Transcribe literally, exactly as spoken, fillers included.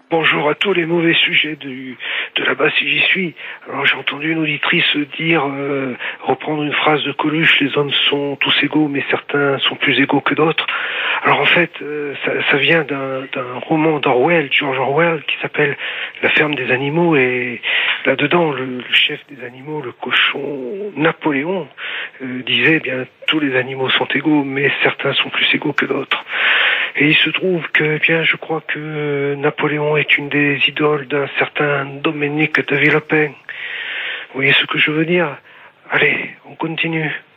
Bonjour à tous les mauvais sujets du, de là-bas si j'y suis. Alors j'ai entendu une auditrice dire, euh, reprendre une phrase de Coluche, les hommes sont tous égaux mais certains sont plus égaux que d'autres. Alors en fait, euh, ça, ça vient d'un, d'un roman d'Orwell, George Orwell, qui s'appelle La ferme des animaux, et là-dedans le, le chef des animaux, le cochon Napoléon, euh, disait eh bien tous les animaux sont égaux mais certains sont plus égaux que d'autres. Et il se trouve que, eh bien, je crois que Napoléon est une des idoles d'un certain Dominique de Villepin. Vous voyez ce que je veux dire? Allez, on continue.